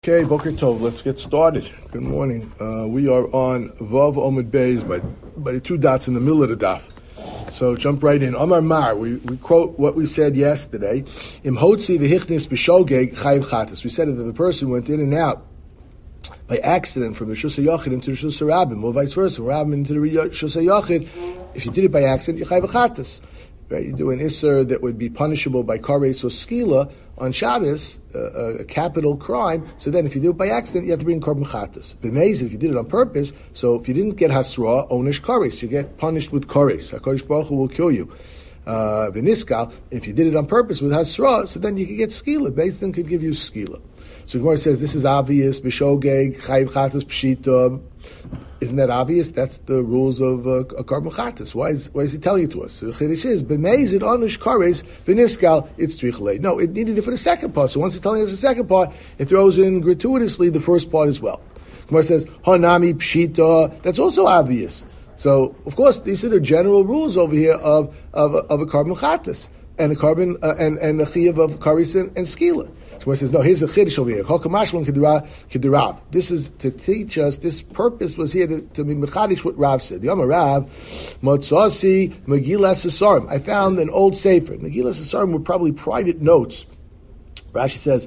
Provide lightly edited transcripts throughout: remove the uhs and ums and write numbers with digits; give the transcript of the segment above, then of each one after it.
Okay, Boker Tov, let's get started. Good morning. We are on Vav Omid Beis by the two dots in the middle of the daf. So jump right in. Amar Mar, we quote what we said yesterday. Im Hotzi v'hichnis b'shogeg chayiv chatas. We said that the person went in and out by accident from the Shus HaYachid into the Shus HaRabim, or vice versa, Rabim into the Shus HaYachid. If you did it by accident, you chayiv chatas. Right? You do an Isser that would be punishable by Kares or Skila on Shabbos, a capital crime. So then if you do it by accident, you have to bring Korban Chatas. B'meiz, if you did it on purpose, so if you didn't get Hasra, Onish Kares, you get punished with Kares. HaKadosh Baruch Hu will kill you. V'niskal, if you did it on purpose with Hasra, so then you could get Skila. Beis Din could give you Skila. So Gemara says, this is obvious, B'shogeg, Chayiv Chatas, Pshita. Isn't that obvious? That's the rules of a Korban Chatas. Why is he telling it to us? So the Chiddush is, B'meiz it Onish Kares, V'niskal, it's Trichalei. No, it needed it for the second part. So once it's telling us the second part, it throws in gratuitously the first part as well. Gemara says, Hanami Pshita, that's also obvious. So, of course, these are the general rules over here of a Korban Chatas, and a Korban, and a Chiyav of Kares and Skila. So he says, no, here's a chiddush over here. This is to teach us, this purpose was here to be mechadish what Rav said. The Amar Rav, Motzasi Megillas Hasarim. I found an old sefer. Megillas Hasarim were probably private notes. Rashi says,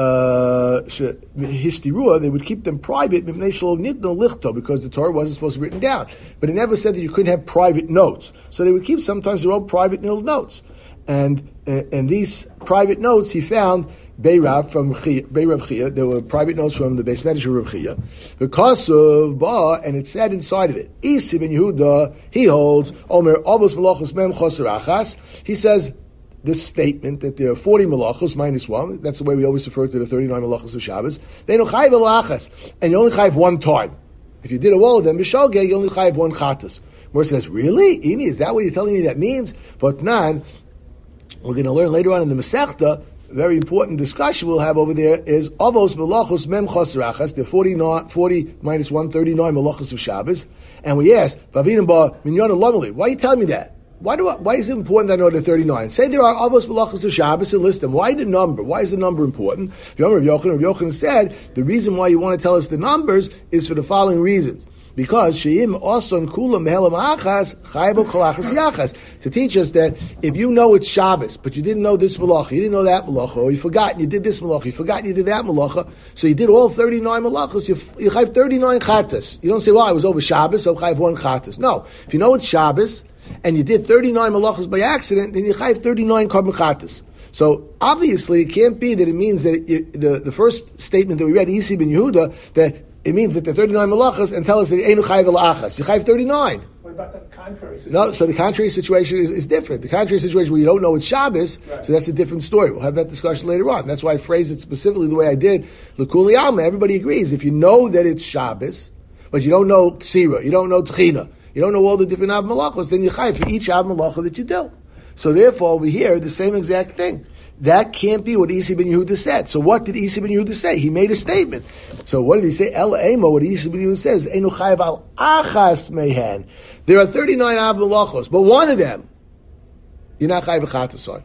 Histirua, they would keep them private because the Torah wasn't supposed to be written down. But it never said that you couldn't have private notes. So they would keep sometimes their own private notes. And these private notes he found Beirav from Beirav Chia. There were private notes from the Beis Medrash of Rav Chia. Because of Ba, and it said inside of it, Isi ben Yehuda, he holds Omer Avos Malachos Mem Choser Achas. He says this statement that there are 40 Malachos minus one. That's the way we always refer to the 39 Malachos of Shabbos. They no chayiv elachas, and you only chayiv one time. If you did all of them, b'shogeg, you only chayiv one chatas. Where it says, really, Ini, is that what you're telling me that means? But nan, we're going to learn later on in the Masechta. Very important discussion we'll have over there is Avos Melachos Mem Choser Achas. There are 40 minus 139 Melachos of Shabbos. And we ask, Vavinim Ba Minyan Lomeli, why are you telling me that? Why is it important that I know the 39? Say there are Avos Melachos of Shabbos and list them. Why the number? Why is the number important? Rav Yochanan said, the reason why you want to tell us the numbers is for the following reasons. Because Sheim Oson Kulam Mehelam Achas Chaybo Kolachas Yachas, to teach us that if you know it's Shabbos, but you didn't know this malacha, you didn't know that malacha, or you forgot you did this malacha, you forgot you did that malacha, so you did all 39 malachas, you chayv 39 chatas. You don't say, well, I was over Shabbos, so chayv one chatas. No, if you know it's Shabbos and you did 39 malachas by accident, then you chayv 39 korban chatas. So obviously, it can't be that it means that the first statement that we read, Isi ben Yehuda, that it means that the 39 malachas and tell us that Einu Chayiv Elachas. You Chayiv 39. What about the contrary situation? No, so the contrary situation is different. The contrary situation where you don't know it's Shabbos, right. So that's a different story. We'll have that discussion later on. That's why I phrased it specifically the way I did. L'kuli alma, everybody agrees. If you know that it's Shabbos, but you don't know Ksira, you don't know Tchina, you don't know all the different Av Malachos, then you Chayiv for each Av Malacha that you do. So therefore, over here, the same exact thing. That can't be what Isi ben Yehuda said. So what did Isi ben Yehuda say? He made a statement. So what did he say? El Emo, what Isi ben Yehuda says, Einu chayiv al achas mehen. There are 39 av malachos, but one of them, you're not chayiv chatas on.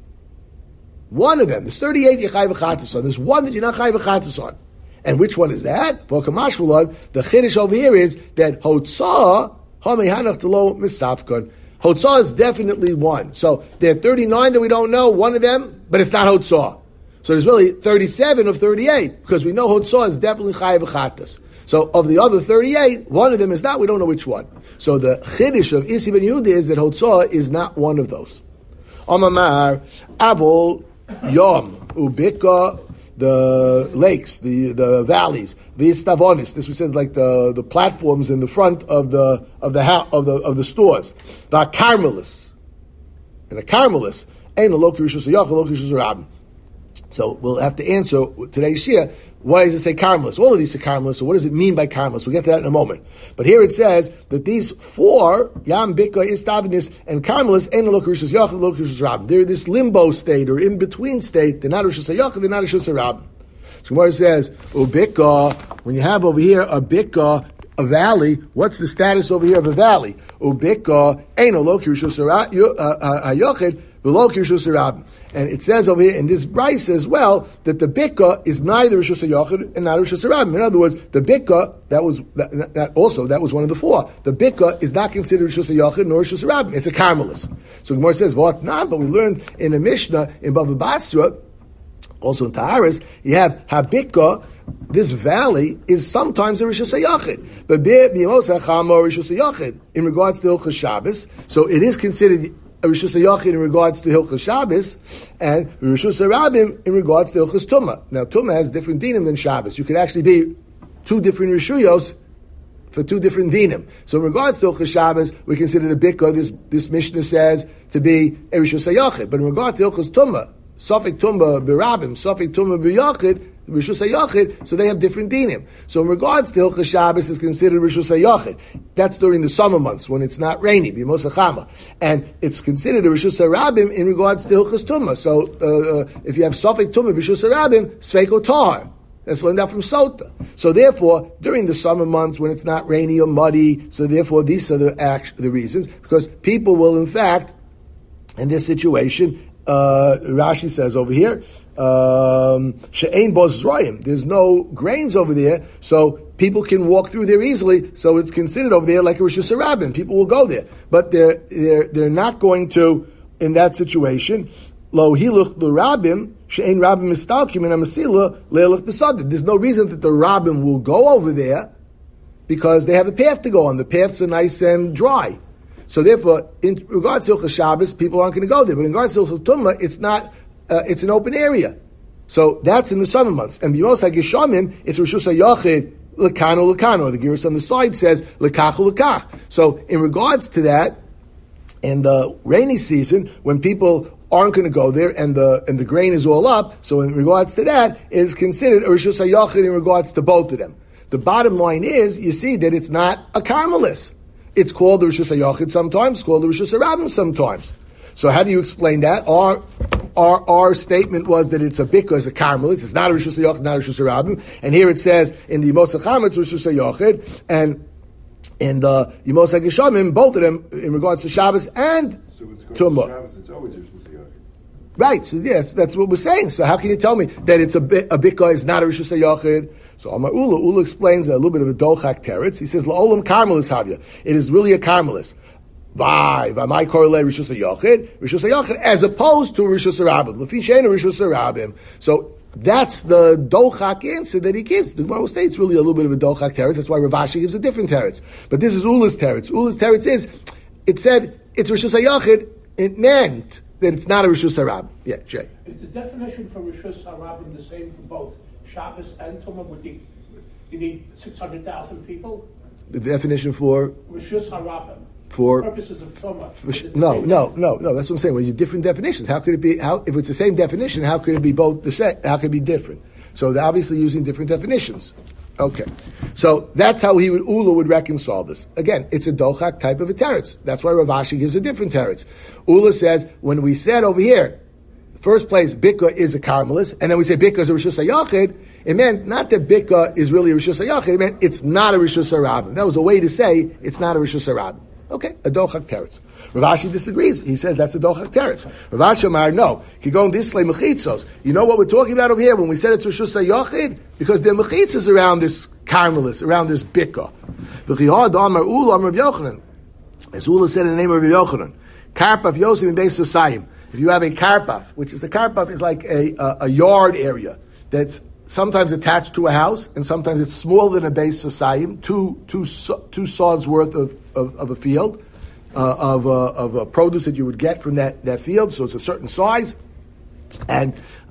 One of them, there's 38 you're chayiv chatas on. There's one that you're not chayiv chatas on. And which one is that? For Kamash V'lod, the chiddush over here is that Hotzah, hamehanach telo mistafkon. Hotzah is definitely one. So there are 39 that we don't know, one of them, but it's not Hotzah. So there's really 37 of 38, because we know Hotzah is definitely Chayiv Chatas. So of the other 38, one of them is not, we don't know which one. So the Chiddush of Isi ben Yehuda is that Hotzah is not one of those. Amamar, Avol, Yom, Ubika, the lakes, the valleys, the istavonis. This we said like the platforms in the front of the stores. The carmelis, and the carmelis ain't a local rishus yachal, local rishus rabin. So we'll have to answer today's shia. Why does it say carmelis? All of these are carmelis. So what does it mean by carmelis? We'll get to that in a moment. But here it says that these four, Yam, Bika, Istavonis, and carmelis ain't a local rishus yachal, local rishus rabin. They're this limbo state or in between state. They're not rishus yachal, they're not rishus rabin. So Gemara says, Ubika, when you have over here a Bika, a valley, what's the status over here of a valley? Ubika, ain't a local rishus hayachid, V'lo Rishus Rabim. And it says over here in this brayse as well that the bikka is neither Rishus Yochid and not Rishus Rabim. In other words, the bikka that was one of the four. The bikka is not considered Rishus Yochid nor Rishus Rabim. It's a Carmelis. So Gemara says, "What not?" But we learned in a Mishnah in Bava Basra, also in Taharis, you have habikka. This valley is sometimes a Rishus Yochid, but b'yimos hachama Rishus Yochid in regards to Hilchos Shabbos. So it is considered a Rishus Yochid in regards to Hilchos Shabbos, and Rishus Rabim in regards to Hilchos Tumah. Now Tumah has different dinim than Shabbos. You could actually be two different Rishuyos for two different dinim. So in regards to Hilchos Shabbos, we consider the bikka, this Mishnah says, to be a Rishus Yochid. But in regards to Hilchos Tumah, Sofik Tumah b'Rabim, Sofik Tumah b'Yochid, Rishus Yochid, so they have different dinim. So in regards to Hilchos Shabbos, is considered Rishus Yochid. That's during the summer months when it's not rainy, b'Yemos HaChama, and it's considered a Rishus Rabim in regards to Hilchos Tumah. So if you have Sofik Tumah b'Rishus Rabim, Sveiko Tar. That's learned out from Sota. So therefore, during the summer months when it's not rainy or muddy, so therefore these are the reasons, because people will in fact, in this situation, Rashi says over here, she'ein bo zroim. There's no grains over there, so people can walk through there easily. So it's considered over there like a Rishus Rabim. People will go there, but they're not going to in that situation. Lo hiluch l'rabim she'ein rabim mistalkim and amasila leilach besadid. There's no reason that the rabim will go over there because they have a path to go on. The paths are nice and dry. So therefore, in regards to Hilchos Shabbos, people aren't going to go there. But in regards to Hilchos Tumah, it's not. It's an open area. So that's in the summer months. And b'yimos hageshamim, it's Rishus Yochid lekano lekano. The Giras on the side says lekachu lekach. So in regards to that, in the rainy season, when people aren't going to go there and the grain is all up, so in regards to that, it is considered a Rishus Yochid in regards to both of them. The bottom line is, you see that it's not a Carmelis. It's called the Rishus Yochid sometimes, called the Rishus Rabim sometimes. So how do you explain that? Our statement was that it's a bikka, it's a Carmelis. It's not a Rishus Yochid, not a Rishus Rabim. And here it says in the Yemos HaChama it's Rishus Yochid, and in the Yemos HaGeshamim, both of them in regards to Shabbos and Tumah. Shabbos, it's always Rishus Yochid. Right. So yes, that's what we're saying. So how can you tell me that it's a bikka is not a Rishus Yochid? So Amar Ula explains a little bit of a dochak teretz. He says la'olam Carmelis havya. It is really a Carmelis. My correlate Rishus Yochid, as opposed to Rishus Rabim. Lefi she'eino Rishus Rabim. So that's the dochak answer that he gives. The Gemara will say it's really a little bit of a dochak teretz. That's why Rav Ashi gives a different teretz. But this is Ula's teretz. Ula's teretz is, it said it's Rishus Yochid. It meant that it's not a Rishus Rabim. Yeah, Jay. Is the definition for Rishus Rabim the same for both Shabbos and Tumah? You need 600,000 people? The definition for Rishus Rabim. For purposes of Tumah. No. That's what I'm saying. Well, you different definitions. How could it be? If it's the same definition, how could it be both the same? How could it be different? So they're obviously using different definitions. Okay, so that's how Ula would reconcile this. Again, it's a dochak type of a teretz. That's why Rav Ashi gives a different teretz. Ula says when we said over here, first place bikka is a Carmelis, and then we say bikka is a Rishus Yochid. It meant not that bikka is really a Rishus Yochid. It meant it's not a Rishus Rabim. That was a way to say it's not a Rishus Rabim. Okay, a dochak teretz. Rav Ashi disagrees. He says that's a dochak teretz. Rav Ashi Amar, no. Kigon dislay mechitzos. You know what we're talking about over here when we said it's Rishus Yochid? Because there are mechitzos around this Carmelis, around this bikka. V'chihad Amar Ula Amar Rav Yochanan. As Ula said in the name of Rav Yochanan, Karpav Yosef in Beis Yosayim. If you have a karpav, which is the karpav is like a yard area that's sometimes attached to a house, and sometimes it's smaller than a Beis Yosayim, two sods worth of a field of a produce that you would get from that field. So it's a certain size, and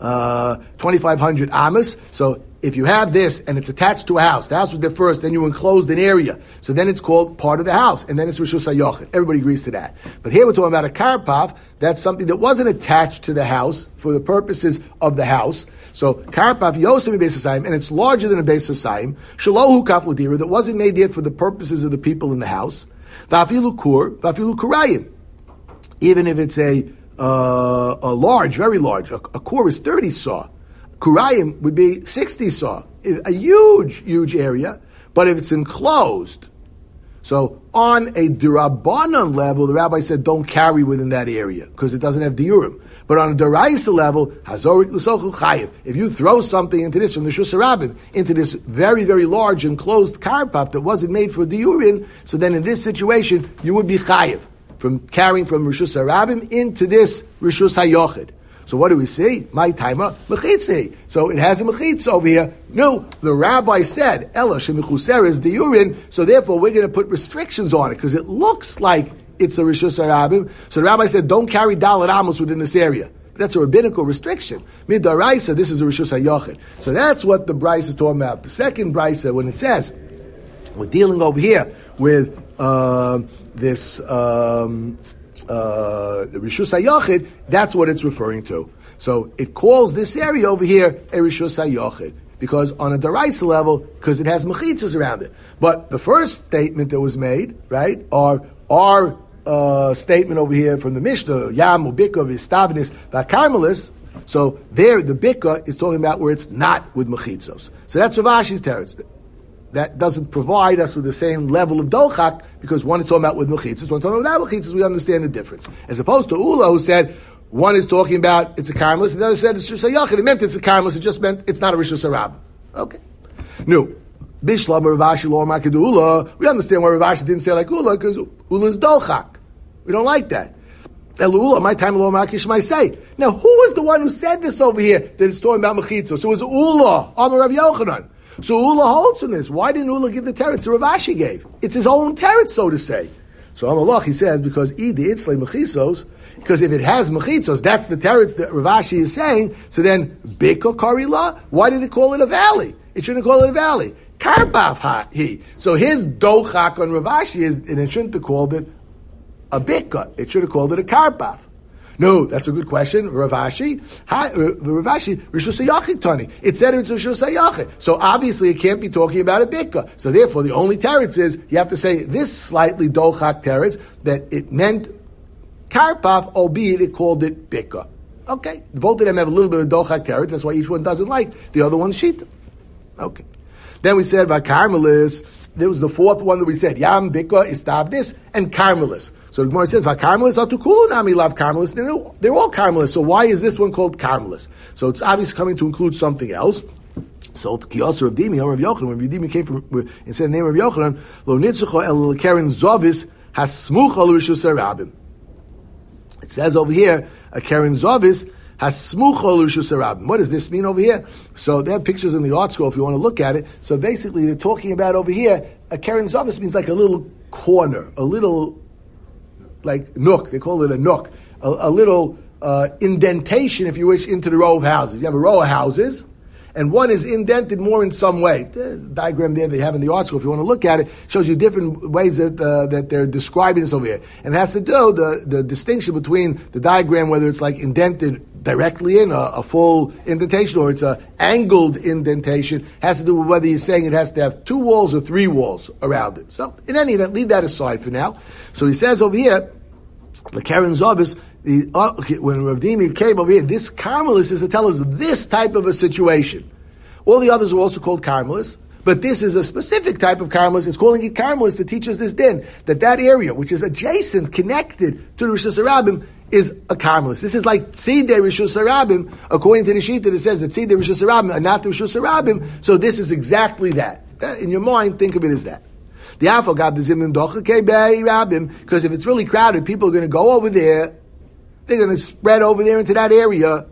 2,500 amas. So if you have this and it's attached to a house, the house was there first, then you enclosed an area. So then it's called part of the house, and then it's Rishus Yochid. Everybody agrees to that. But here we're talking about a karpav. That's something that wasn't attached to the house for the purposes of the house. So karpav Yosef in Beis Yosayim, and it's larger than a Beis Yosayim. Shalohu kaf l'dira, that wasn't made yet for the purposes of the people in the house. V'afilu kurayim. Even if it's a large, very large, a kur is 30 saw. Kurayim would be 60 saw. A huge area. But if it's enclosed, So on a Dirabanan level, the rabbi said don't carry within that area because it doesn't have diurim. But on a Daraisa level, Hazorik L'Sochel Chayiv. If you throw something into this from the Rishus Harabim, into this very, very large enclosed karpaf that wasn't made for diurim, so then in this situation, you would be Chayiv from carrying from Rishus Harabim into this Rishus HaYochid. So what do we see? My timer, mechitzi. So it has a mechitz over here. No, the rabbi said, Ela shemichuser is diurin, so therefore we're going to put restrictions on it, because it looks like it's a Rishus Harabim. So the rabbi said, don't carry Dalet Amos within this area. That's a rabbinical restriction. Midaraisa, this is a Rishus HaYochid. So that's what the Bryce is talking about. The second Bryce, when it says, we're dealing over here with this the Rishus HaYochid, that's what it's referring to. So it calls this area over here a Rishus HaYochid, because on a Daraisa level, because it has mechitzas around it. But the first statement that was made, right, our statement over here from the Mishnah, Yam Ubika Vistavnis Vakarmelis, so there the Bika is talking about where it's not with mechitzos. So that's Rav Ashi's teretz. That doesn't provide us with the same level of dochak, because one is talking about with mechitzas, one is talking about without mechitzas. We understand the difference. As opposed to Ula, who said one is talking about it's a karmelis, and the other said it's just a yachid. It meant it's a karmelis. It just meant it's not a Rishus Harabim. Okay. No. Bishlam Rav Ashi lo Makid Ula. We understand why Rav Ashi didn't say like Ula, because Ula is dochak. We don't like that. Ula, my time lo Makish might say. Now, who was the one who said this over here that it's talking about mechitzos? So it was Ula, Amar Rav Yochanan. So Ula holds in this. Why didn't Ula give the teretz Rav Ashi gave? It's his own teretz, so to say. So Amalach, he says, because Idi Itzle Mechitzos, because if it has Mechitzos, that's the teretz that Rav Ashi is saying, so then Bika Karila, why did it call it a valley? It shouldn't call it a valley. Karbaf he. So his dochak on Rav Ashi is, and it shouldn't have called it a Bika. It should have called it a Karbaf. No, that's a good question. Rav Ashi, Rishus HaYochid Tani. It said it's Rishus HaYochid. So obviously it can't be talking about a Bika. So therefore the only teretz is, you have to say this slightly dochak teretz, that it meant Karpaf, albeit it called it Bika. Okay. Both of them have a little bit of dochak teretz, that's why each one doesn't like the other one's shita. Okay. Then we said about Carmelis, there was the fourth one that we said, Yam, Bika, Istabnis, and Carmelis. So the Gemara says, "Vakarmelis atukulu nami lav Carmelis." They're all Carmelis. So why is this one called Carmelis? So it's obviously coming to include something else. So Kiyos Rav Dimi, Rav Yochanan, when Rav Dimi came from and said the name of Rav Yochanan, Lo nitzucha el keren zovis hasmucha l'rishus harabim. It says over here, a keren zovis hasmucha l'rishus harabim. What does this mean over here? So there are pictures in the art scroll if you want to look at it. So basically, they're talking about over here, a keren zovis means like a little corner, a little like nook, they call it a nook, a little indentation, if you wish, into the row of houses. You have a row of houses, and one is indented more in some way. The diagram there they have in the art school, if you want to look at it, shows you different ways that they're describing this over here. And it has to do, the distinction between the diagram, whether it's like indented directly in a full indentation, or it's a angled indentation, has to do with whether you're saying it has to have 2 walls or 3 walls around it. So, in any event, leave that aside for now. So he says over here, the Karen Zovis, when Rav Dimi came over here, this Carmelis is to tell us this type of a situation. All the others are also called Carmelis, but this is a specific type of Carmelis. It's calling it Carmelis to teach us this din, that area, which is adjacent, connected to the Rishus Harabim, is a Carmelis. This is like Tzidei Rishus Harabim, according to the Shita that says that Tzidei Rishus Harabim are not the Rishus Harabim, so this is exactly that. In your mind, think of it as that. The Afal got the Zimun Dochakei Rabim, because if it's really crowded, people are going to go over there, they're going to spread over there into that area,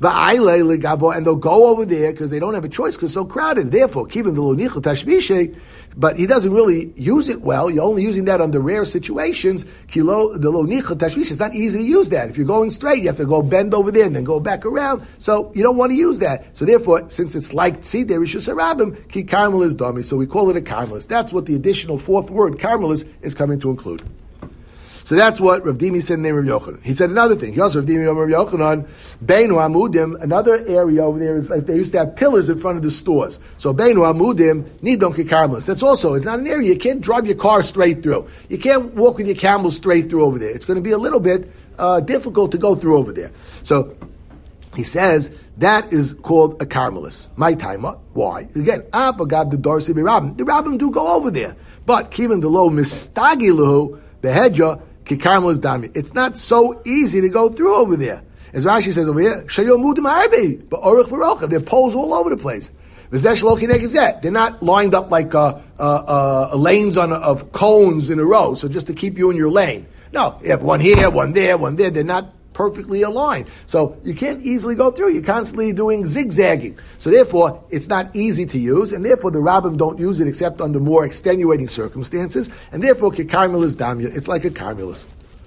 and they'll go over there because they don't have a choice because it's so crowded. Therefore, keeping the Lonichel Tashmishe, but he doesn't really use it well. You're only using that under rare situations. The Lonichel Tashmishe, it's not easy to use that. If you're going straight, you have to go bend over there and then go back around. So you don't want to use that. So therefore, since it's like Tzidei Rishus Harabim, Ki Carmelis Domi. So we call it a Carmelis. That's what the additional fourth word, Carmelis, is coming to include. So that's what Rav Dimi said in the name of Yochanan. He said another thing. He also Rav Dimi Rav Yochanan, Beinu Amudim, another area over there is like they used to have pillars in front of the stores. So Beinu Amudim, Nidon Kikarmelis. That's also, it's not an area you can't drive your car straight through. You can't walk with your camel straight through over there. It's going to be a little bit difficult to go through over there. So he says that is called a Carmelis. My timer. Why? Again, I forgot the Darcy Rabbim. The Rabbim do go over there, but Kivan the low mistagilu behedja ki Carmelis dami. It's not so easy to go through over there. As Rashi says over here, shayomudim harbi, but orich v'rochav. There are poles all over the place. They're not lined up like lanes of cones in a row, so just to keep you in your lane. No, you have one here, one there, one there. They're not perfectly aligned. So you can't easily go through. You're constantly doing zigzagging. So therefore, it's not easy to use, and therefore the Rabbim don't use it except under more extenuating circumstances, and therefore Kekarmelis Damya, it's like a Carmelis.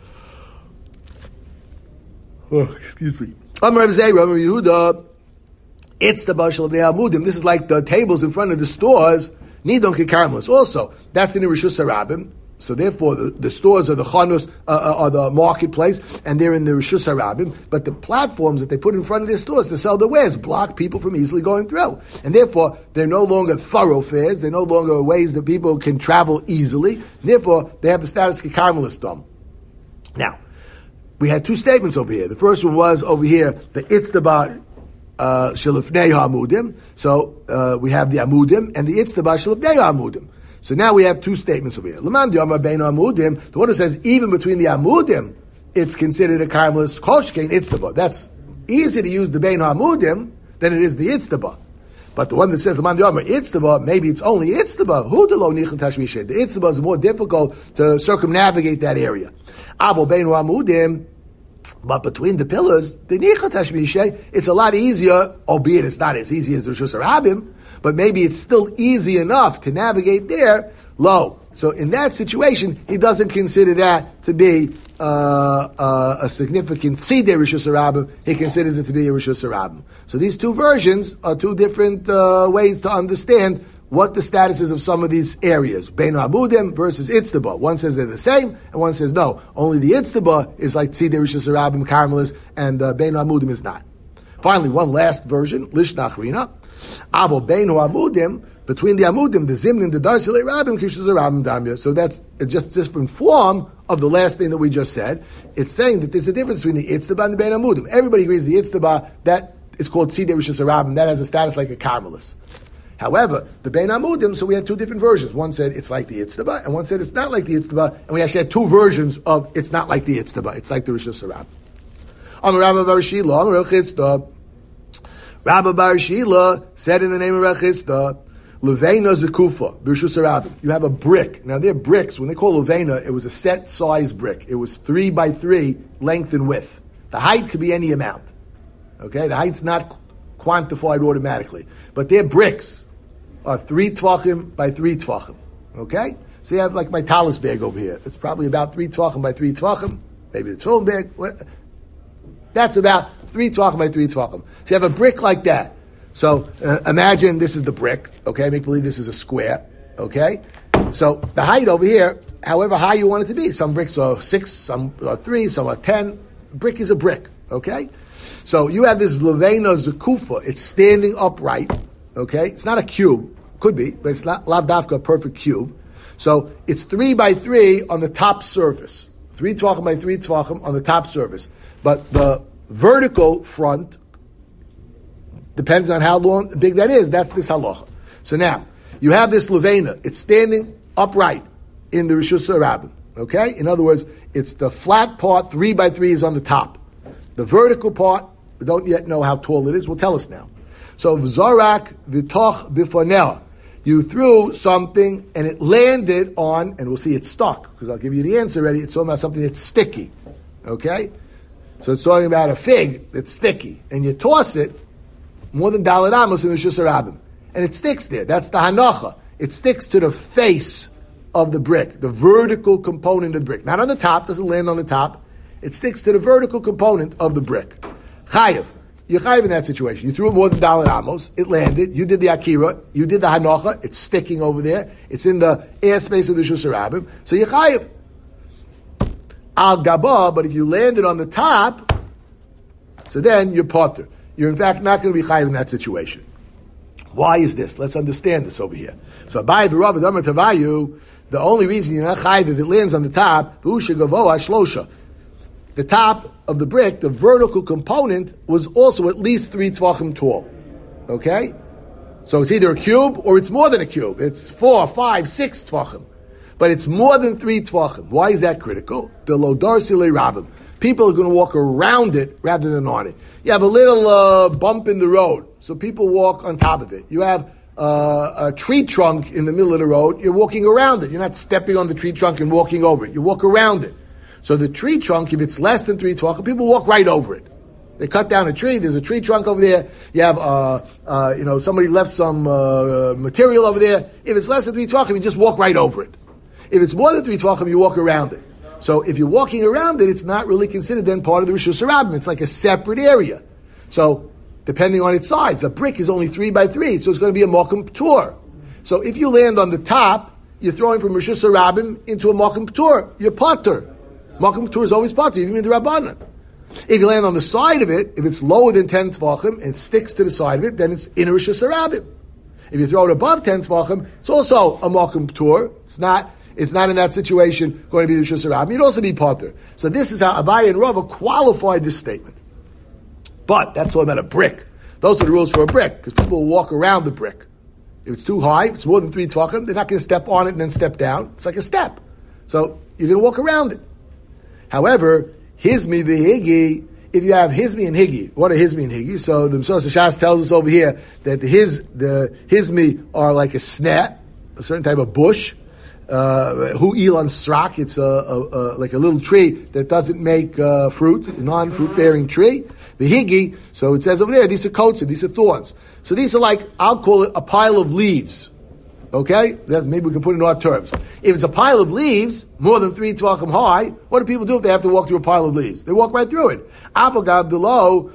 Oh, excuse me. Amar Rav Zera, Amar Yehuda, it's the Bashal of the Amudim. This is like the tables in front of the stores, Nidon Kekarmelis. Also, that's in the Rishus HaRabim. So therefore, the stores are the chanus, are the marketplace, and they're in the Rishus HaRabim. But the platforms that they put in front of their stores to sell their wares block people from easily going through. And therefore, they're no longer thoroughfares. They're no longer ways that people can travel easily. And therefore, they have the status of Kekarmelis Dom. Now, we had two statements over here. The first one was over here, the Itztaba Shalifnei HaAmudim. So we have the Amudim and the Itztaba Shalifnei HaAmudim. So now we have two statements over here. The one who says even between the Amudim, it's considered a Carmelis Koshkein Itztaba. That's easier to use the Bein HaAmudim than it is the Itztaba. But the one that says Itztaba, maybe it's only Itztaba. The Itztaba is more difficult to circumnavigate that area. Avo Bein HaAmudim, but between the pillars, the Nicha Tashmishe, it's a lot easier, albeit it's not as easy as the Rishus HaRabim, but maybe it's still easy enough to navigate there, low. So in that situation, he doesn't consider that to be a significant Tzidei Rishus HaRabim. He considers it to be a Rishus HaRabim. So these two versions are two different ways to understand what the status is of some of these areas. Bein HaAmudim versus Itztaba. One says they're the same, and one says no. Only the Itztaba is like Tzidei Rishus HaRabim, Carmelis, and Bein HaAmudim is not. Finally, one last version, Lishnach Rina. Abo Bein HaAmudim, between the Amudim, the Zimnin, the Darsilei Rabbim, Kishus HaRabim Damya. So that's just different form of the last thing that we just said. It's saying that there's a difference between the Itztaba and the Bein HaAmudim. Everybody agrees the Itztaba, that is called Tzidei Rishus HaRabim, that has a status like a Carmelis. However, the Bein HaAmudim, so we had two different versions. One said it's like the Itztaba, and one said it's not like the Itztaba, and we actually had two versions of it's not like the Itztaba, it's like the Rishus HaRabim. Amar Rabba bar Shila, Amar Rav Chisda. Rabba bar Shila said in the name of Rav Chisda, Levena Zekufa, Rishus HaRabim. You have a brick. Now they're bricks. When they call Levena, it was a set size brick. It was 3 by 3 length and width. The height could be any amount. Okay, the height's not quantified automatically, but they're bricks. Are 3 tvachim by 3 tvachim. Okay? So you have like my talis bag over here. It's probably about 3 tvachim by 3 tvachim. Maybe the tefillin bag. That's about 3 tvachim by 3 tvachim. So you have a brick like that. So imagine this is the brick. Okay? Make believe this is a square. Okay? So the height over here, however high you want it to be. Some bricks are 6, some are 3, some are 10. A brick is a brick. Okay? So you have this Levena Zekufa. It's standing upright. Okay? It's not a cube. Could be, but it's not lav dafka a perfect cube. So it's 3 by 3 on the top surface. 3 tvachim by 3 tvachim on the top surface. But the vertical front depends on how big that is. That's this halacha. So now, you have this levena. It's standing upright in the Rishus HaRabim. Okay? In other words, it's the flat part, 3 by 3 is on the top. The vertical part, we don't yet know how tall it is. Will tell us now. So, v'zorak v'toch b'foneh. You threw something and it landed on, and we'll see it's stuck, because I'll give you the answer already. It's talking about something that's sticky. Okay? So it's talking about a fig that's sticky. And you toss it more than Dalet Amos in the Rishus HaRabim. And it sticks there. That's the hanacha. It sticks to the face of the brick, the vertical component of the brick. Not on the top, doesn't land on the top. It sticks to the vertical component of the brick. Chayev. You're chayiv in that situation. You threw it more than Dalet Amos. It landed. You did the akira. You did the hanocha. It's sticking over there. It's in the airspace of the Rishus HaRabim. So you're chayiv. Al gaba, but if you landed on the top, so then you're potter. You're in fact not going to be chayiv in that situation. Why is this? Let's understand this over here. So Abaye v'Rav Amar Tavayu, the only reason you're not chayiv if it lands on the top, v'hu shegavoa shlosha. the top of the brick, the vertical component, was also at least 3 tvachim tall. Okay? So it's either a cube or it's more than a cube. It's 4, 5, 6 tvachim. But it's more than 3 tvachim. Why is that critical? The lodar silei rabim. People are going to walk around it rather than on it. You have a little bump in the road, so people walk on top of it. You have a tree trunk in the middle of the road, you're walking around it. You're not stepping on the tree trunk and walking over it. You walk around it. So the tree trunk, if it's less than 3 tvachim, people walk right over it. They cut down a tree, there's a tree trunk over there, you have, somebody left some material over there. If it's less than 3 tvachim, you just walk right over it. If it's more than 3 tvachim, you walk around it. So if you're walking around it, it's not really considered then part of the Rishus HaRabim. It's like a separate area. So, depending on its size, a brick is only 3 by 3, so it's going to be a Mokum P'tur. So if you land on the top, you're throwing from Rishus HaRabim into a Mokum P'tur. You're Patur. Mokum P'tur is always Patur, even in the Rabbanan. If you land on the side of it, if it's lower than 10 tvachim and sticks to the side of it, then it's in a Rishus HaRabim. If you throw it above 10 tvachim, it's also a Mokum P'tur. It's not in that situation going to be the Rishus HaRabim. You'd also be Patur. So this is how Abaye and Rava qualified this statement. But that's all about a brick. Those are the rules for a brick, because people will walk around the brick. If it's too high, if it's more than 3 tvachim, they're not going to step on it and then step down. It's like a step. So you're going to walk around it. However, Hizmi v'Higi, if you have Hizmi and Higi, what are Hizmi and Higi? So the Mesoras Shas tells us over here that the Hizmi are like a sneh, a certain type of bush. Hu ilan srak, it's like a little tree that doesn't make fruit, a non-fruit bearing tree. The higi, so it says over there, these are kotzer, these are thorns. So these are like, I'll call it a pile of leaves. Okay? Maybe we can put it in our terms. If it's a pile of leaves, more than 3 tvachim high, what do people do if they have to walk through a pile of leaves? They walk right through it. Avogad delo,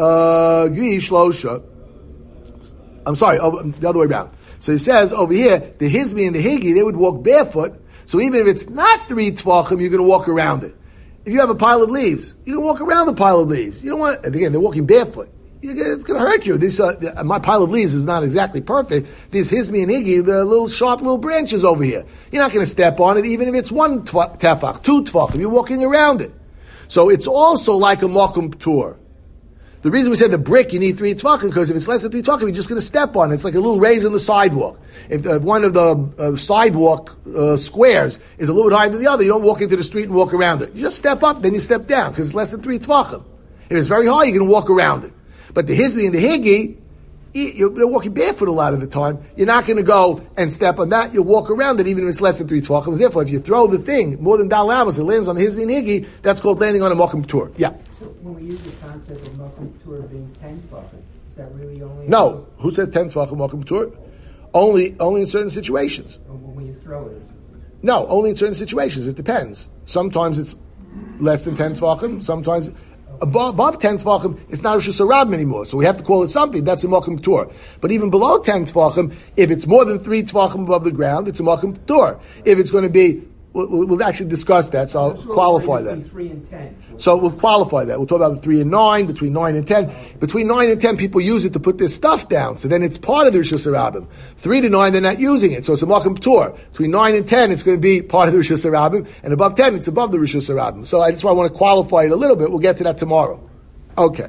shlosha. I'm sorry, the other way around. So he says over here, the Hizmi and the Higi, they would walk barefoot. So even if it's not 3 tvachim, you're going to walk around it. If you have a pile of leaves, you can walk around the pile of leaves. You don't want, and again, they're walking barefoot. It's going to hurt you. My pile of leaves is not exactly perfect. These Hizmi and Higi, they're little sharp little branches over here. You're not going to step on it, even if it's 1 tefach, 2 tvachim. You're walking around it. So it's also like a Mokum P'tur. The reason we said the brick, you need 3 tvachim, because if it's less than 3 tvachim, you're just going to step on it. It's like a little raise in the sidewalk. If one of the sidewalk squares is a little bit higher than the other, you don't walk into the street and walk around it. You just step up, then you step down, because it's less than 3 tvachim. If it's very high, you're going to walk around it. But the Hizmi and the Higi, they're walking barefoot a lot of the time. You're not going to go and step on that. You'll walk around it even if it's less than 3 tvachim. Therefore, if you throw the thing more than Dal Amos, it lands on the Hizmi and Higi, that's called landing on a Mokum P'tur. Yeah. So when we use the concept of Mokum P'tur being 10 tvachim, is that really only... No. Who said 10 tvachim Mokum P'tur? Only in certain situations. When you throw it? No, only in certain situations. It depends. Sometimes it's less than 10 tvachim. Sometimes above 10 tvachim, it's not Rishus HaRabim anymore. So we have to call it something. That's a Mokum P'tur. But even below 10 tvachim, if it's more than 3 tvachim above the ground, it's a Mokum P'tur. If it's going to be, we'll actually discuss that, so I'll qualify that. 3 and 10. So we'll qualify that. We'll talk about 3 and 9, between 9 and 10. Between 9 and 10, people use it to put their stuff down. So then it's part of the Rishus HaRabim. 3 to 9, they're not using it. So it's a Mokum P'tur. Between 9 and 10, it's going to be part of the Rishus HaRabim. And above 10, it's above the Rishus HaRabim. So that's why I want to qualify it a little bit. We'll get to that tomorrow. Okay.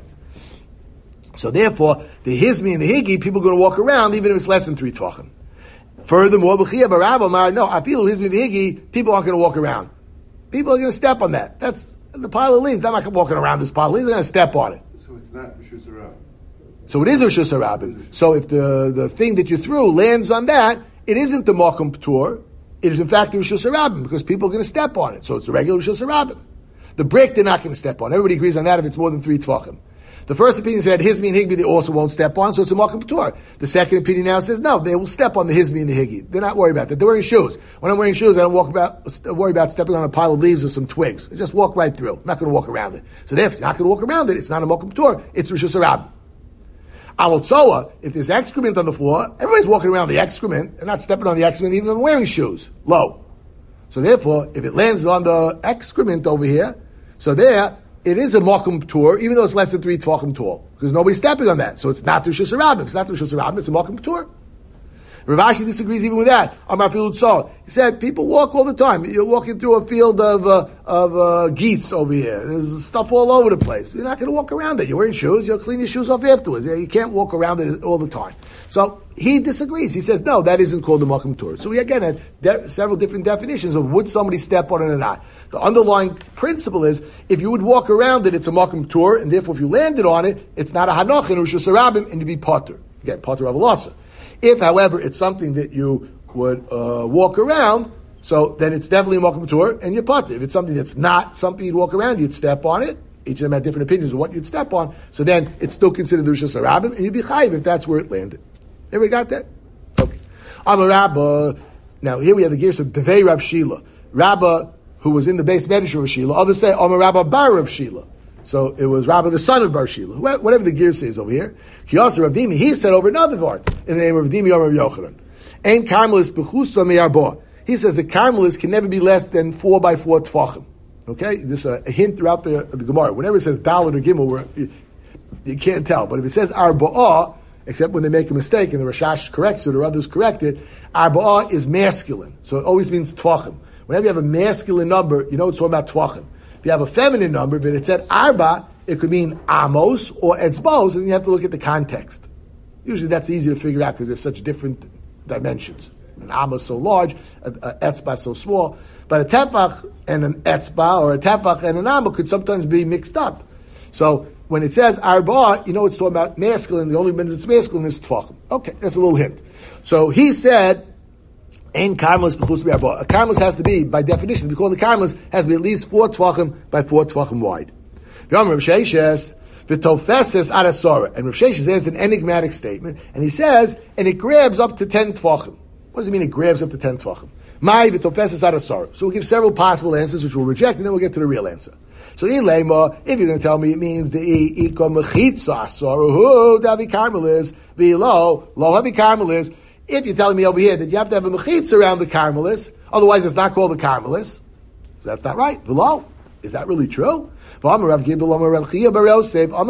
So therefore, the Hizmi and the Higi, people are going to walk around even if it's less than 3 tvachim. Furthermore, no, I feel Hizmi and Higi, people aren't going to walk around. People are going to step on that. That's the pile of leaves. They're not walking around this pile of leaves. They're going to step on it. So it's not Rishus HaRabim. So it is Rishus HaRabim. So if the thing that you threw lands on that, it isn't the Mokum P'tur. It is in fact the Rishus HaRabim, because people are going to step on it. So it's the regular Rishus HaRabim. The brick they're not going to step on. Everybody agrees on that if it's more than 3 tvachim. The first opinion said Hizmi and Higbi they also won't step on, so it's a Mokum P'tur. The second opinion now says no, they will step on the Hizmi and the Higi. They're not worried about that. They're wearing shoes. When I'm wearing shoes, I don't worry about stepping on a pile of leaves or some twigs. I just walk right through. I'm not going to walk around it. So therefore, if you're not going to walk around it, it's not a Mokum P'tur. It's Rishus HaRabim. Alotzoa, if there's excrement on the floor, everybody's walking around the excrement. They're not stepping on the excrement even if they're wearing shoes. Low. So therefore, if it lands on the excrement over here, so there, it is a Mokum P'tur, even though it's less than 3 tvachim tall, because nobody's stepping on that. So it's not Rishus HaRabim. It's not Rishus HaRabim, it's a Mokum P'tur. Rav Ashi disagrees even with that. He said people walk all the time. You're walking through a field of geese over here. There's stuff all over the place. You're not going to walk around it. You're wearing shoes. You'll clean your shoes off afterwards. You can't walk around it all the time. So he disagrees. He says, no, that isn't called the Makom Tur. So we again had several different definitions of would somebody step on it or not. The underlying principle is if you would walk around it, it's a Makom Tur, and therefore if you landed on it, it's not a Hanochin or Rishus Harabim, and you'd be Potter. Again, Potter of Alasa. If, however, it's something that you would walk around, so then it's definitely a Makom Tur, and you're Potter. If it's something that's not something you'd walk around, you'd step on it. Each of them had different opinions of what you'd step on. So then it's still considered the Rishus Harabim, and you'd be Chayiv if that's where it landed. Everybody got that? Okay. Amar Rabba. Now here we have the gears of Devei Rav Shila. Rabba, who was in the base Medrash of Shila. Others say Amar Rabba Bar of Shila. So it was Rabba the son of Bar Shila. Whatever the gear says over here. Kiyasa Rav Dimi, he said over another word in the name of Rav Dimi or Rav Yochanan. Ein Carmelis Bechusa Me'arbo. He says the Carmelis can never be less than 4x4 tefachim. Okay? There's a hint throughout the Gemara. Whenever it says Dalet or Gimel, you can't tell. But if it says Arba'ah, except when they make a mistake and the Rashash corrects it or others correct it, Arba'ah is masculine. So it always means Tvachim. Whenever you have a masculine number, you know it's talking about Tvachim. If you have a feminine number, but it said Arba, it could mean Amos or Etzbos, and you have to look at the context. Usually that's easy to figure out because there's such different dimensions. An Amos so large, an Etzba so small. But a Tefach and an Etzba or a Tefach and an Amos could sometimes be mixed up. So when it says Arba, you know it's talking about masculine. The only one that's masculine is Tvachim. Okay, that's a little hint. So he said, Ein Karmelis b'chus b'arba. A Karmelis has to be, by definition, because the Karmelis has to be at least 4 Tvachim by 4 Tvachim wide. V'yom Rav Sheishes, v'tofeses arasora. And Rav Sheishes has an enigmatic statement, and he says, and it grabs up to 10 Tvachim. What does it mean it grabs up to 10 Tvachim? Mai v'tofeses arasora. So we'll give several possible answers, which we'll reject, and then we'll get to the real answer. So ilema, if you're going to tell me it means the iko mechitza asoru, davi Karmelis, v'lo, lo havi Karmelis. If you're telling me over here that you have to have a mechitza around the Karmelis, otherwise it's not called the Karmelis, so that's not right. V'lo, is that really true? Rav Gidl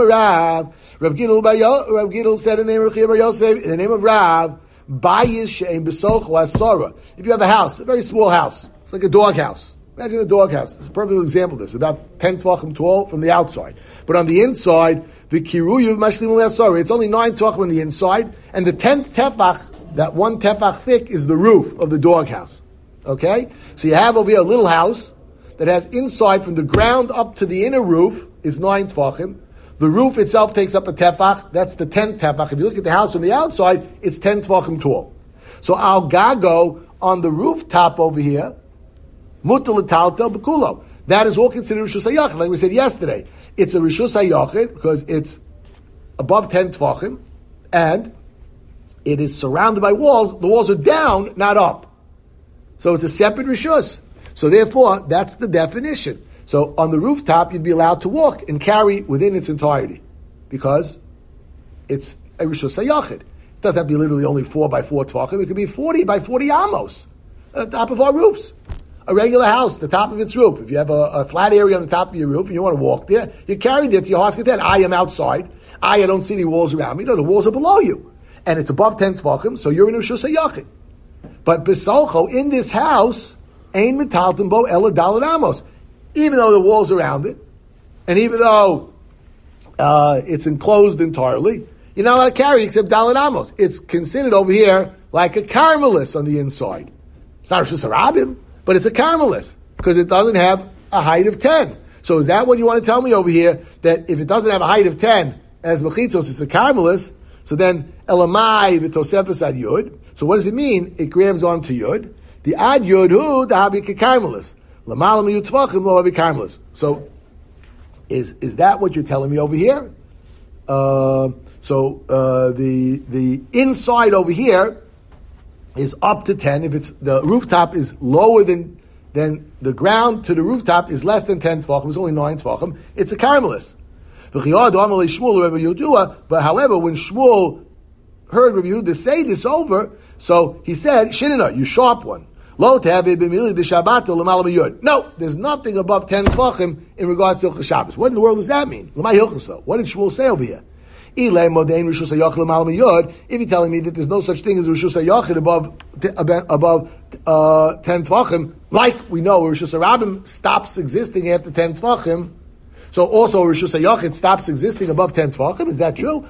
said in the name of Rav Chia bar Yosef, in the name of Rav, bayis she'ein b'socho asora. If you have a house, a very small house, it's like a dog house. Imagine a dog house. It's a perfect example of this. About 10 tvachim tall from the outside. But on the inside, the kiruyu mashlimul asora. It's only 9 tvachim on the inside, and the 10th tefach, that 1 tefach thick, is the roof of the dog house. Okay? So you have over here a little house that has inside from the ground up to the inner roof is 9 tvachim. The roof itself takes up a tefach. That's the 10th tefach. If you look at the house from the outside, it's 10 tvachim tall. So al gago on the rooftop over here, mutal taltel bekulo. That is all considered rishus hayachid, like we said yesterday. It's a rishus hayachid because it's above 10 tvachim, and it is surrounded by walls. The walls are down, not up. So it's a separate rishus. So therefore, that's the definition. So on the rooftop, you'd be allowed to walk and carry within its entirety, because it's a rishus hayachid. It doesn't have to be literally only 4 by 4 tvachim. It could be 40 by 40 amos at the top of our roofs. A regular house, the top of its roof. If you have a flat area on the top of your roof and you want to walk there, you carry there to your heart's content. I am outside. I don't see any walls around me. No, the walls are below you. And it's above 10 tvachim, so you're in a rishus hayachid. But besolcho, in this house, ein metalton bo ela daled amos. Even though the walls around it, and even though it's enclosed entirely, you're not allowed to carry except daled amos. It's considered over here like a Karmelis on the inside. It's not rishus harabim, but it's a Karmelis, because it doesn't have a height of 10. So is that what you want to tell me over here, that if it doesn't have a height of 10, as mechitzos, it's a Karmelis, so then elamai v'tosefes ad yud. So what does it mean? It grabs onto yud. The ad yud hu dahavi Karmelis. L'malam yud tvachim lo havi Karmelis. So is that what you're telling me over here? The inside over here is up to 10. If it's the rooftop is lower than the ground to the rooftop is less than 10 tvachim, it's only 9 tvachim, it's a Karmelis. But however, when Shmuel heard Rabbi Yehuda say this over, so he said, Shinina, you sharp one. No, there's nothing above 10 tvachim in regards to Hilchos Shabbos. What in the world does that mean? What did Shmuel say over here? If you're telling me that there's no such thing as Rishus HaYachid above 10 Tvachim, like we know Rishus HaRabim stops existing after 10 Tvachim, so also Rishus HaYachid stops existing above 10 Tvachim, is that true?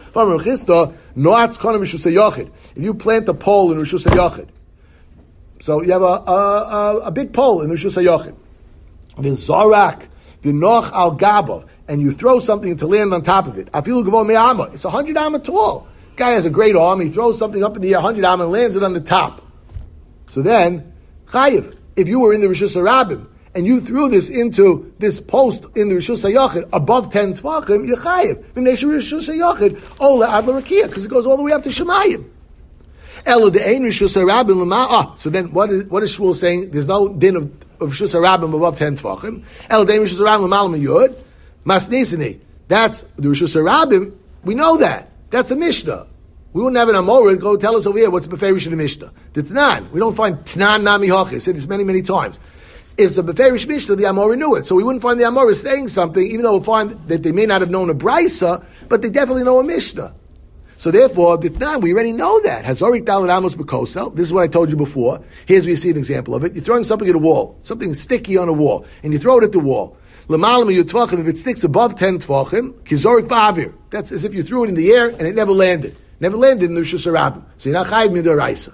If you plant a pole in Rishus HaYachid, so you have a big pole in Rishus HaYachid, V'zorak, v'noch al gabav, and you throw something to land on top of it. Afilu gavo me'ama. It's 100 amma tall. Guy has a great arm. He throws something up in the air, 100 amma, and lands it on the top. So then, chayiv. If you were in the Rishus HaRabim and you threw this into this post in the Rishus HaYachid above 10 Tvachim, you're chayiv. Rishus HaYachid ola ad l'rakia, because it goes all the way up to Shemayim. Elo de'ein Rishus HaRabim l'ma. So then, what is Shmuel saying? There's no din of Rishus HaRabim above 10 Tvachim. Elo de'ein Rishus HaRabim l'ma l'mayud. Masnisini. That's the Rishus HaRabim. We know that. That's a Mishnah. We wouldn't have an Amorah go tell us over here what's Beferish in the Mishnah. The Tanan. We don't find Tanan Nami Hochi. I said this many, many times. It's a Beferish Mishnah, the Amorah knew it. So we wouldn't find the Amorah saying something, even though we'll find that they may not have known a Brisa, but they definitely know a Mishnah. So therefore, the Tanan, we already know that. Hazorik Dalet Amos B'Kosel. This is what I told you before. Here's where you see an example of it. You're throwing something at a wall, something sticky on a wall, and you throw it at the wall. If it sticks above 10 Tvachim, Kizorik Ba'avir. That's as if you threw it in the air and it never landed. Never landed in the Rishus HaRabim. So you're not chayiv mid'oraisa.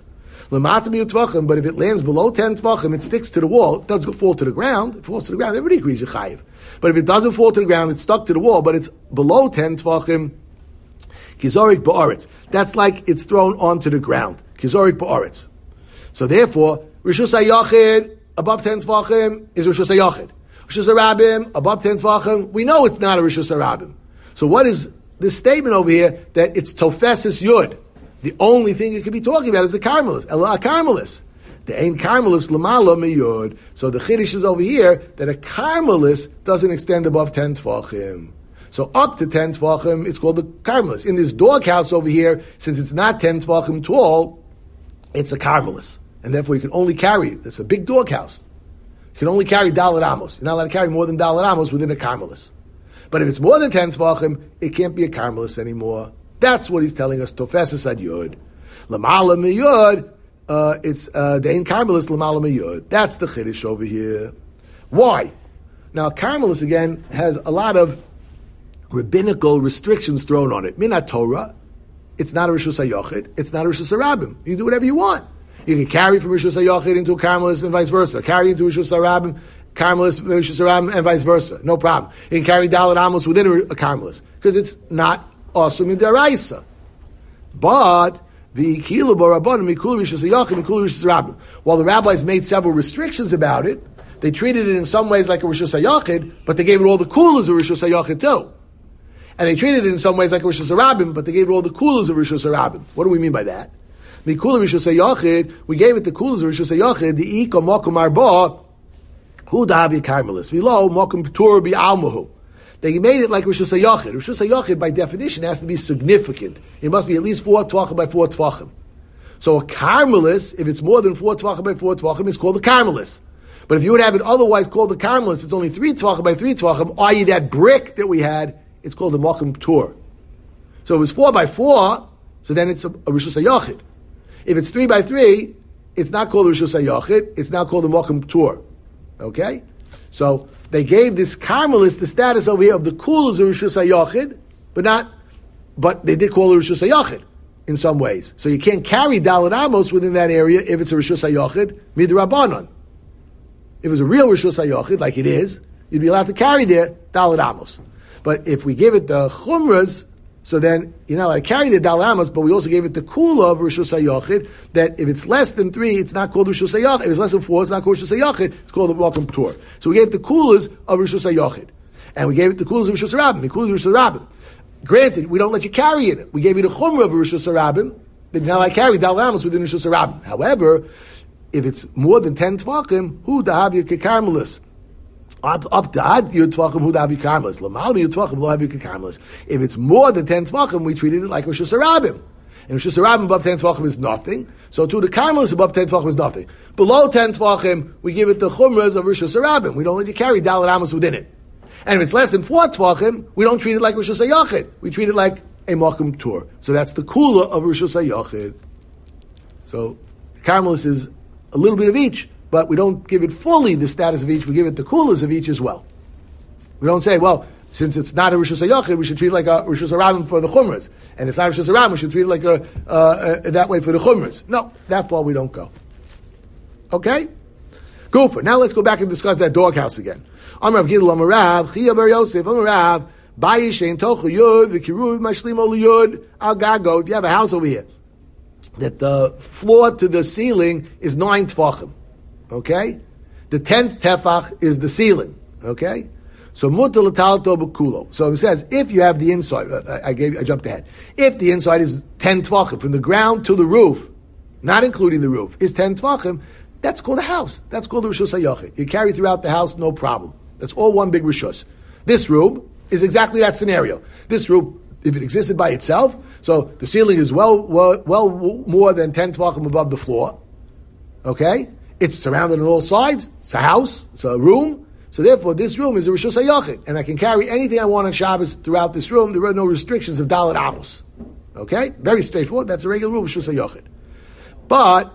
But if it lands below 10 Tvachim, it sticks to the wall, it doesn't fall to the ground. It falls to the ground, everybody agrees you're chayiv. But if it doesn't fall to the ground, it's stuck to the wall, but it's below 10 Tvachim, Kizorik Ba'aretz. That's like it's thrown onto the ground. Kizorik Ba'aretz. So therefore, Rishus HaYachid above 10 Tvachim is Rishus HaYachid. Rishus HaRabim above 10 Tvachim, we know it's not a Rishus HaRabim. So what is this statement over here that it's Tofesis Yud? The only thing it could be talking about is the Carmelis. Ela Carmelis. The Ein Carmelis Lamala Meyud. So the Chiddush is over here that a Carmelis doesn't extend above 10 Tvachim. So up to 10 Tvachim, it's called the Carmelis. In this doghouse over here, since it's not 10 Tvachim tall, it's a Carmelis. And therefore you can only carry, it's a big doghouse. You can only carry Dalet Amos. You're not allowed to carry more than Dalet Amos within a Carmelis. But if it's more than 10 Tvachim, it can't be a Carmelis anymore. That's what he's telling us. Tofesis ad Yud. Lamala meyud, it's the Ein Carmelis Lamala meyud. That's the Chiddush over here. Why? Now, Carmelis, again, has a lot of rabbinical restrictions thrown on it. Minat Torah, it's not a Rishus HaYachid, it's not a Rishus HaRabim. You can do whatever you want. You can carry from Rishus HaYachid into a Carmelis and vice versa. Carry into Rishus HaRabim, Carmelis, Rishus HaRabim, and vice versa. No problem. You can carry Dalet Amos within a Carmelis, because it's not awesome in Daraisa. But while the rabbis made several restrictions about it, they treated it in some ways like a Rishus HaYachid, but they gave it all the kulas of Rishus HaYachid too. And they treated it in some ways like a Rishus HaRabim, but they gave it all the kulas of Rishus HaRabim. What do we mean by that? Mikula Rishus HaYachid, we gave it the kulas of Rishus HaYachid, the Ika Mokum Arba, Hu Davi Carmelis, Vilo Mokum Ptur Bi Almahu. They made it like Rishus HaYachid. Rishus HaYachid, by definition, has to be significant. It must be at least 4 Tvachim by 4 Tvachim. So a Carmelis, if it's more than 4 Tvachim by 4 Tvachim, it's called a Carmelis. But if you would have it otherwise called the Carmelis, it's only 3 Tvachim by 3 Tvachim, i.e. that brick that we had, it's called the Mokum Ptur. So if it was 4 by 4, so then it's a Rishus HaYachid. If it's 3 by 3, it's not called Rishus HaYachid, it's now called the Mokum Ptur. Okay? So they gave this Carmelis the status over here of the kulas of Rishus HaYachid, but they did call it Rishus HaYachid in some ways. So you can't carry Dalet Amos within that area if it's a Rishus HaYachid midrabanan. If it was a real Rishus HaYachid, like it is, you'd be allowed to carry there Dalet Amos. But if we give it the Chumras, so then you're not allowed to carry the Dalet Amos, but we also gave it the Kula of Rishus HaYachid, that if it's less than 3, it's not called Rishus HaYachid. If it's less than 4, it's not called Rishus HaYachid, it's called the Mokum Ptur. So we gave it the Kulas of Rishus HaYachid. And we gave it the Kulas of Rishus HaRabim, the Kulas of Rishus HaRabim. Granted, we don't let you carry it. We gave you the Chumrah of Rishus HaRabim, then you're not allowed to carry Dalet Amos within Rishus HaRabim. However, if it's more than 10 Tvachim, Hu Dahav Yekakarmelis. Up to Ad Yud Tvachim Hu Dahav Yekakarmelis. Lamal Yud Tvachim Lo Hav Yekakarmelis. If it's more than 10 Tvachim, we treated it like Rishus HaRabim. And Rishus HaRabim above 10 Tvachim is nothing. So to the Carmelis above 10 Tvachim is nothing. Below 10 Tvachim, we give it the Chumras of Rishus HaRabim. We don't let you carry Dalet Amos within it. And if it's less than 4 Tvachim, we don't treat it like Rishus HaYachid. We treat it like a Makom Tur. So that's the Kula of Rishus HaYochid. So Carmelis is a little bit of each, but we don't give it fully the status of each, we give it the Kulas of each as well. We don't say, well, since it's not a Rishus HaYochid, we should treat it like a Rishus HaRabim for the Chumras. And it's not Rishus HaRabim, we should treat it like that way for the Chumras. No, that far we don't go. Okay? Goofer. Now let's go back and discuss that doghouse again. Amrav Gidl Amarav, Chia Bar Yosef Amarav, Bayishein Tochu Yud, V'kiruv Mashlimo Liyud, Al Gago. If you have a house over here, that the floor to the ceiling is 9 tefachim. Okay? The 10th tefach is the ceiling. Okay? So mutal talto b'kulo. So it says, if you have the inside, I jumped ahead. If the inside is 10 tefachim, from the ground to the roof, not including the roof, is 10 tefachim, that's called a house. That's called a Rishus HaYochid. You carry throughout the house, no problem. That's all one big Rishus. This room is exactly that scenario. This room, if it existed by itself, so the ceiling is well more than 10 tefachim above the floor. Okay? It's surrounded on all sides. It's a house. It's a room. So therefore, this room is a Rishus HaYochid. And I can carry anything I want on Shabbos throughout this room. There are no restrictions of Dalet Amos. Okay? Very straightforward. That's a regular room, Rishus HaYochid. But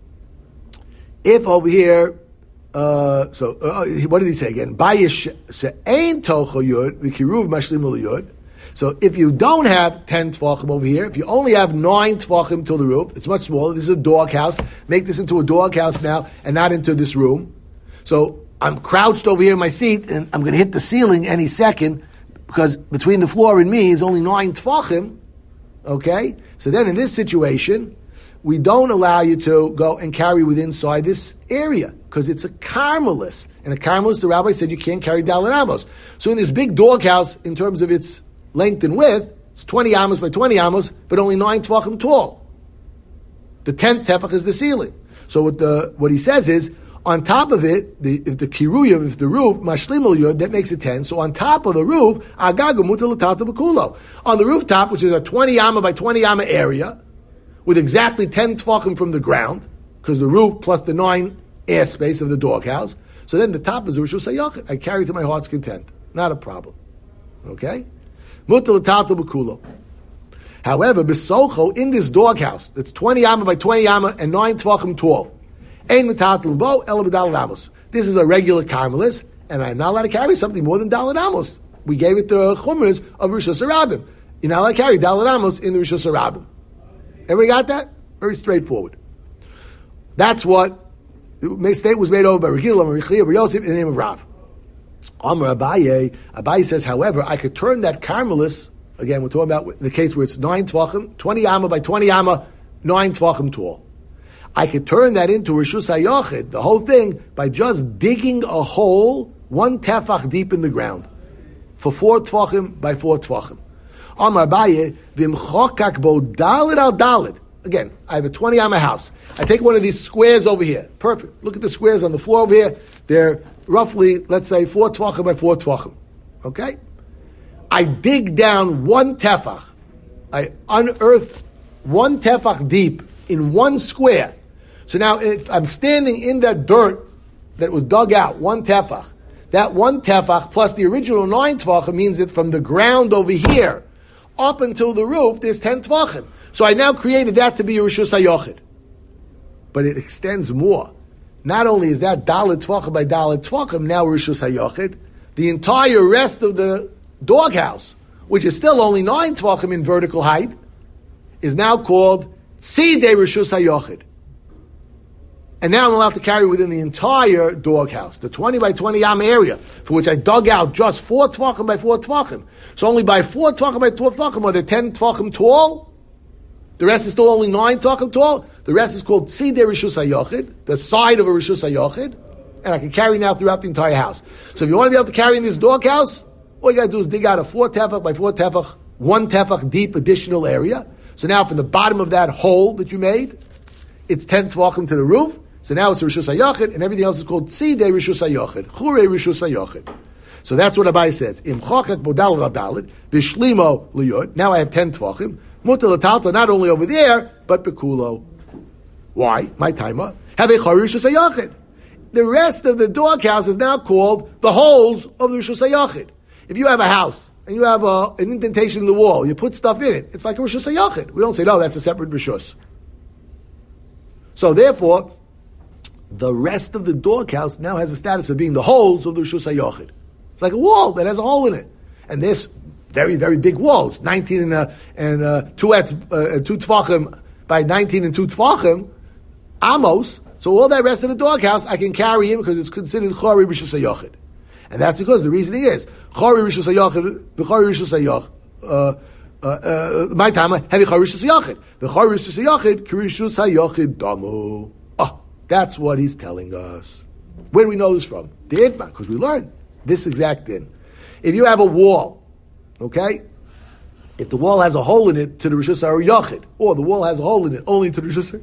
if over here, what did he say again? Bayish she'ein tocho yud v'kiruv mashlim yud. So if you don't have 10 tefachim over here, if you only have 9 tefachim till the roof, it's much smaller. This is a doghouse. Make this into a doghouse now and not into this room. So I'm crouched over here in my seat and I'm going to hit the ceiling any second because between the floor and me is only 9 tefachim. Okay? So then in this situation, we don't allow you to go and carry within inside this area because it's a Carmelis. And a Carmelis, the rabbi said, you can't carry Dalet Amos. So in this big doghouse, in terms of its length and width, it's 20 amos by 20 amos, but only 9 tefachim tall. The 10th tefach is the ceiling. So what he says is, on top of it, if the roof, mashlim yud, that makes it 10. So on top of the roof, agagu mutal l'tata b'kulo. On the rooftop, which is a 20 amma by 20 amma area, with exactly 10 tefachim from the ground, because the roof plus the 9 airspace of the doghouse. So then the top is a Rishus HaYochid. I carry to my heart's content. Not a problem. Okay? Mutal l'tata b'kulo. However, b'socho, in this doghouse, that's 20 amma by 20 amma and 9 tefachim tall, ein metatel bo ela b'dalet amos. This is a regular Carmelis, and I'm not allowed to carry something more than Dalet Amos. We gave it the chumras of Rishus HaRabim. You're not allowed to carry Dalet Amos in the Rishus HaRabim. Everybody got that? Very straightforward. That's what the state was made over by Regil and Rechia Bar Yosef in the name of Rav. Amar Abaye. Abaye says, however, I could turn that Carmelis, again, we're talking about the case where it's 9 tefachim, 20 amma by 20 amma, 9 tefachim tall. I could turn that into Rishus HaYochid, the whole thing, by just digging a hole 1 tefach deep in the ground for 4 tefachim by 4 tefachim. Amar Abaye, v'imchokak bo dalid al dalid. Again, I have a 20 amma house. I take one of these squares over here. Perfect. Look at the squares on the floor over here. They're roughly, let's say, 4 tefachim by 4 tefachim. Okay? I dig down 1 tefach. I unearth 1 tefach deep in 1 square. So now if I'm standing in that dirt that was dug out, 1 tefach, that 1 tefach plus the original 9 tefachim means that from the ground over here up until the roof, there's 10 tefachim. So I now created that to be a Rishus HaYochid. But it extends more. Not only is that Dalet Tefachim by Dalet Tefachim now Rishus HaYochid, the entire rest of the doghouse, which is still only 9 Tefachim in vertical height, is now called Tzidei Rishus HaYochid. And now I'm allowed to carry within the entire doghouse, the 20 by 20 am area, for which I dug out just 4 Tefachim by 4 Tefachim. So only by 4 Tefachim by 4 Tefachim are there 10 Tefachim tall. The rest is still only 9 tefachim tall. The rest is called Tzidei Rishus HaYochid, the side of a Rishus HaYochid, and I can carry now throughout the entire house. So if you want to be able to carry in this doghouse, all you got to do is dig out a 4 tefach by 4 tefach, 1 tefach deep additional area. So now from the bottom of that hole that you made, it's 10 tefachim to the roof. So now it's a Rishus HaYochid, and everything else is called Tzidei Rishus HaYochid, Chure Rishus HaYochid. So that's what Abai says. Im chokak bodal v'dalit v'shlimo liyud. Now I have 10 tefachim. Mutal l'talta, not only over there, but bekulo. Why? My timer. Have a Rishus HaYochid. The rest of the doghouse is now called the holes of the Rishus HaYochid. If you have a house and you have an indentation in the wall. You put stuff in it. It's like a Rishus HaYachid. We don't say, no, that's a separate Rishus. So therefore, the rest of the doghouse now has the status of being the holes of the Rishus HaYachid. It's like a wall that has a hole in it. And this very, very big wall, it's 19 and 2 tefachim by 19 and 2 tefachim, amos. So all that rest of the doghouse, I can carry in because it's considered Chori Rishus HaYachid. And that's because the reasoning is, Chori Rishus HaYachid, V'chori Rishus HaYachid, my time, heavy Chori Rishus HaYachid. V'chori Rishus HaYachid, Kirishus HaYachid Damu. Oh, that's what he's telling us. Where do we know this from? The Itma, because we learned this exact thing. If you have a wall, okay, if the wall has a hole in it to the Rishus HaYachid, or the wall has a hole in it only to the Rishus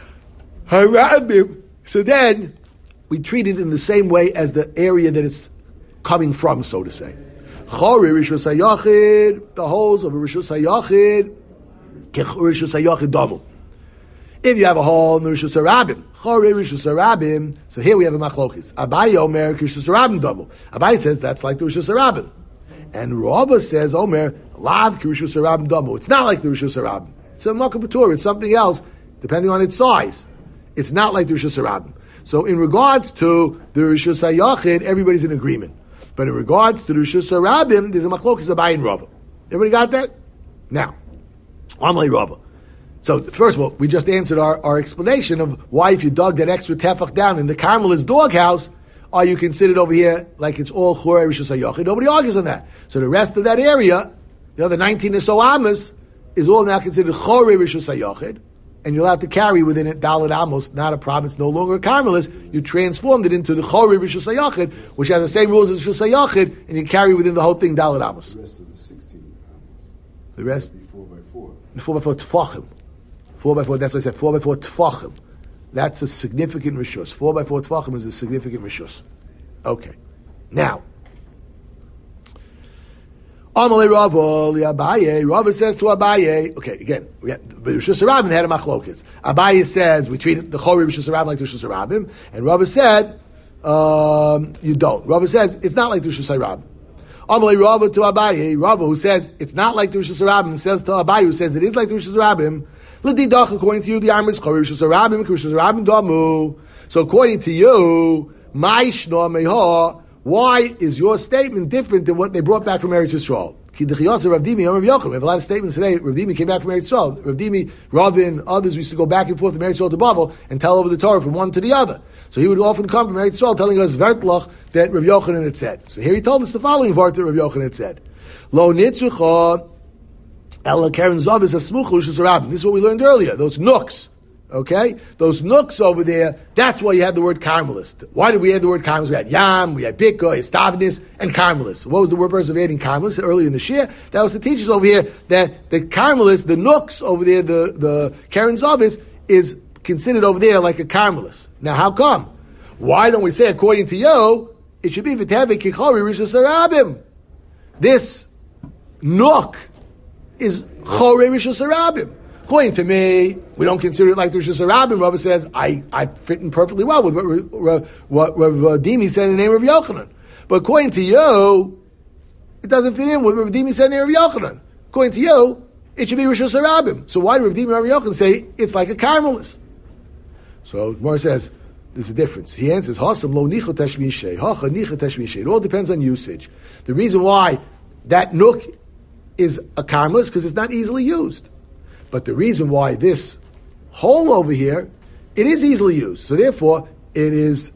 HaRabim, so then we treat it in the same way as the area that it's coming from, so to say. Chori Rishus HaYachid, the holes of a Rishus HaYachid, Rishus HaYachid Damu. If you have a hole in the Rishus HaRabim, Chori Rishus HaRabim, so here we have a machlokes. Abaye Omer Rishus HaRabim Damu. Abaye says that's like the Rishus HaRabim. And Rava says, Omer, Lav Rishus HaRabim Damu. It's not like the Rishus HaRabim. It's a Makkah B'Torah. It's something else, depending on its size. It's not like the Rishus HaRabim. So in regards to the Rishus HaYachid, everybody's in agreement. But in regards to the Rishus HaRabim, there's a machlokes Abaye and Rava. Everybody got that? Now, Amalei Rava. So first of all, we just answered our explanation of why if you dug that extra tefach down in the Carmelist doghouse, are you considered over here like it's all Chorei Rishus HaYachid? Nobody argues on that. So the rest of that area, the 19 or so Amos, is all now considered Chorei Rishus HaYachid, and you're allowed to carry within it Dalet Amos, not a problem. It's no longer a Carmelist. You transformed it into the Chorei Rishus HaYachid, which has the same rules as Rishus HaYachid, and you carry within the whole thing Dalet Amos. The rest of the 16 Amos. The rest? 4x4. The 4x4 Tfachim. 4x4, that's what I said, 4x4 Tfachim. That's a significant Rishus. 4x4 Tfachim is a significant Rishus. Okay. Now, Amalei Rava, Abaye. Rava says to Abaye, okay, again, we have the Rishus HaRabim had a machlokes. Abaye says we treat the Chori Rishus HaRabim like the Rishus HaRabim, and Rava said, you don't. Rava says it's not like the Rishus HaRabim. Amalei Rava to Abaye. Rava, who says it's not like the Rishus HaRabim, says to Abaye, who says it is like the Rishus HaRabim, L'didach, according to you, the armor is Chori Rishus HaRabim, Rishus HaRabim Damu. So according to you, Ma'ishna Meha, why is your statement different than what they brought back from Eretz Yisrael? We have a lot of statements today. Rav Dimi came back from Eretz Yisrael. Rav Dimi, Ravin, others used to go back and forth from Eretz Yisrael to Bavel and tell over the Torah from one to the other. So he would often come from Eretz Yisrael telling us Vertlach that Rav Yochanan had said. So here he told us the following Vart that Rav Yochanan had said. Lo nitzrucha ela keren zav is a smuch Rishus HaRabim. This is what we learned earlier. Those nooks. Okay? Those nooks over there, that's why you had the word Carmelist. Why did we add the word Carmelist? We had Yam, we had Bika, Estavnis, and Carmelist. What was the purpose of adding Carmelist earlier in the Shir? That was to teach us over here that the Carmelist, the nooks over there, the Keren Zavis, is considered over there like a Carmelist. Now how come? Why don't we say, according to you, it should be V'tevei Kichori Rishus HaRabim. This nook is Chorei Rishus HaRabim. According to me, we don't consider it like the Rishus HaRabim. Rava says, I fit in perfectly well with what Rav Dimi said in the name of Yochanan. But according to you, it doesn't fit in with what Rav Dimi said in the name of Yochanan. According to you, it should be Rishus HaRabim. So why did Rav Dimi and Rav Yochanan say it's like a Carmelist? So Gemara says, there's a difference. He answers, Hasam lo nicha tashmishay. Hacha nicha tashmishay. It all depends on usage. The reason why that nook is a Carmelist is because it's not easily used. But the reason why this hole over here, it is easily used. So therefore, it is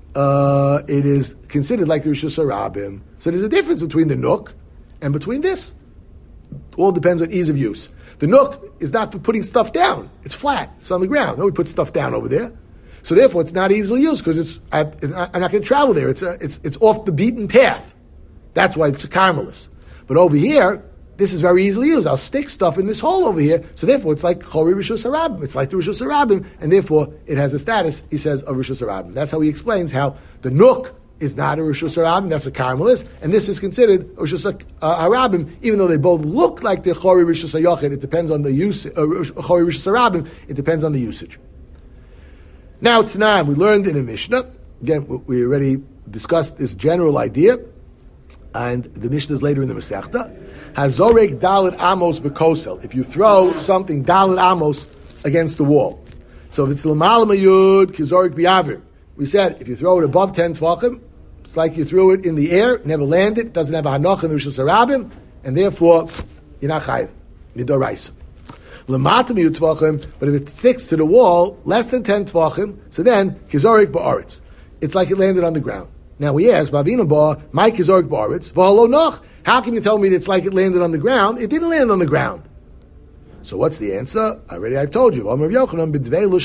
considered like the Rishus HaRabim. So there's a difference between the nook and between this. All depends on ease of use. The nook is not for putting stuff down. It's flat. It's on the ground. Nobody puts stuff down over there. So therefore, it's not easily used because I'm not going to travel there. It's off the beaten path. That's why it's a Carmelist. But over here, this is very easily used. I'll stick stuff in this hole over here. So therefore, it's like Chori Rishus HaRabim. It's like the Rishus HaRabim, and therefore it has a status, he says, of Rishus HaRabim. That's how he explains how the nook is not a Rishus HaRabim, that's a Carmelist, and this is considered a Rishus HaRabim, even though they both look like the Chori Rishus HaYachid. It depends on the use. Chori Rishus HaRabim, it depends on the usage. Now, tonight we learned in a Mishnah. Again, we already discussed this general idea And the Mishnah is later in the Masechta. Hazorek Dalit Amos Bekosel. If you throw something Dalit Amos against the wall. So if it's Lamal Mayud Kizorek Biavir. We said if you throw it above 10 Tvachim, it's like you threw it in the air, never landed, doesn't have a Hanoch in the Rishus Harabim, and therefore you're not Chayiv. Nidoraisa. Lamatam Mayud Tvachim, but if it sticks to the wall, less than 10 Tvachim, so then Kizorek Ba'aretz. It's like it landed on the ground. Now we ask, Vavina Ba, my Kizorek Ba'aretz, V'alo Noch. How can you tell me that it's like it landed on the ground? It didn't land on the ground. So what's the answer? I've told you. We're talking over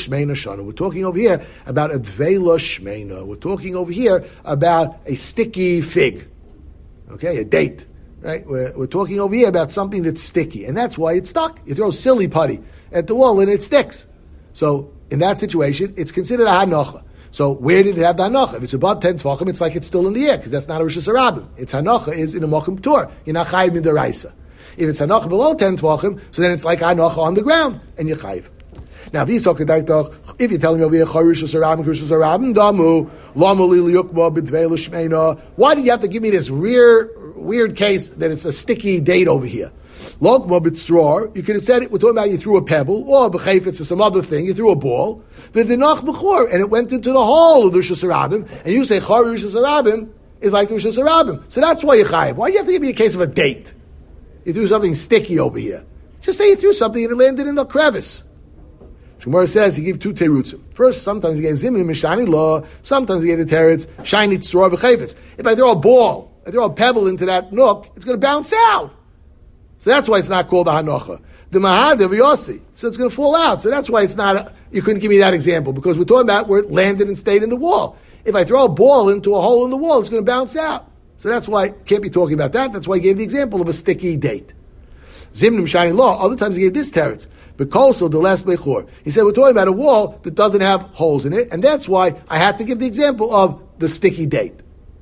here about a dveila shmeina. We're talking over here about a sticky fig. Okay, a date. Right? We're talking over here about something that's sticky. And that's why it's stuck. You throw silly putty at the wall and it sticks. So in that situation, it's considered a hanocha. So where did it have the hanocha? If it's above 10 tvachim, it's like it's still in the air, because that's not a Rishus Harabim. Its hanocha is in a mokum p'tur. You're not chayiv min deraisa. If it's hanocha below 10 tvachim, so then it's like hanocha on the ground, and you're chayiv. Now, if you're telling me over here, Rishus Harabim, damu, lamu li liyukma b'dvei l'shmeina, why do you have to give me this weird case that it's a sticky date over here? Lokma b'tzror, you could have said it, we're talking about you threw a pebble, or b'chayfetz or some other thing, you threw a ball, v'dinach b'chor, and it went into the hole of the Rishus Harabim, and you say Chari Rishus Harabim is like the Rishus Harabim. So that's why you're chayiv. Why do you have to give me a case of a date? You threw something sticky over here. Just say you threw something and it landed in the crevice. Gemara says he gave two terutzim. First, sometimes he gave zimin mishani law, sometimes he gave the teretz shiny tzror v'chayfetz. If I throw a ball, I throw a pebble into that nook, it's going to bounce out. So that's why it's not called a hanocha. The mahad of Yossi, so it's going to fall out. So that's why it's not. You couldn't give me that example because we're talking about where it landed and stayed in the wall. If I throw a ball into a hole in the wall, it's going to bounce out. So that's why can't be talking about that. That's why he gave the example of a sticky date. Zimnim shiny law. Other times he gave this teretz. Because of the last bechor, he said we're talking about a wall that doesn't have holes in it, and that's why I had to give the example of the sticky date.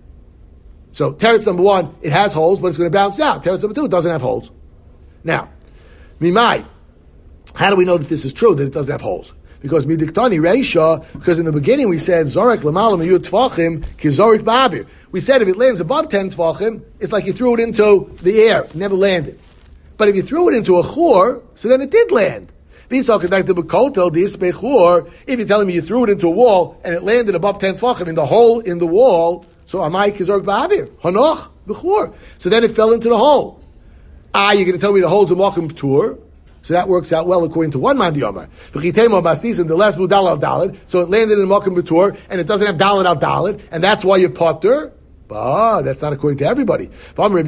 So teretz number one, it has holes, but it's going to bounce out. Teretz number two, it doesn't have holes. Now, mimai, how do we know that this is true, that it doesn't have holes? Because midiktani reisha, because in the beginning we said zorek lamalam yud tvachim kizorik ba'avir. We said if it lands above 10 tvachim, it's like you threw it into the air, it never landed. But if you threw it into a chor, so then it did land. If you're telling me you threw it into a wall and it landed above 10 tvachim in the hole in the wall, so amai kizorik ba'avir hanoch b'chor. So then it fell into the hole. You're going to tell me the hole's a mokum p'tur. So that works out well according to one man diyamar. V'chitema bastis and the last budal al dalid. So it landed in mokum p'tur and it doesn't have dalid al dalid, and that's why you potter. But that's not according to everybody. Rav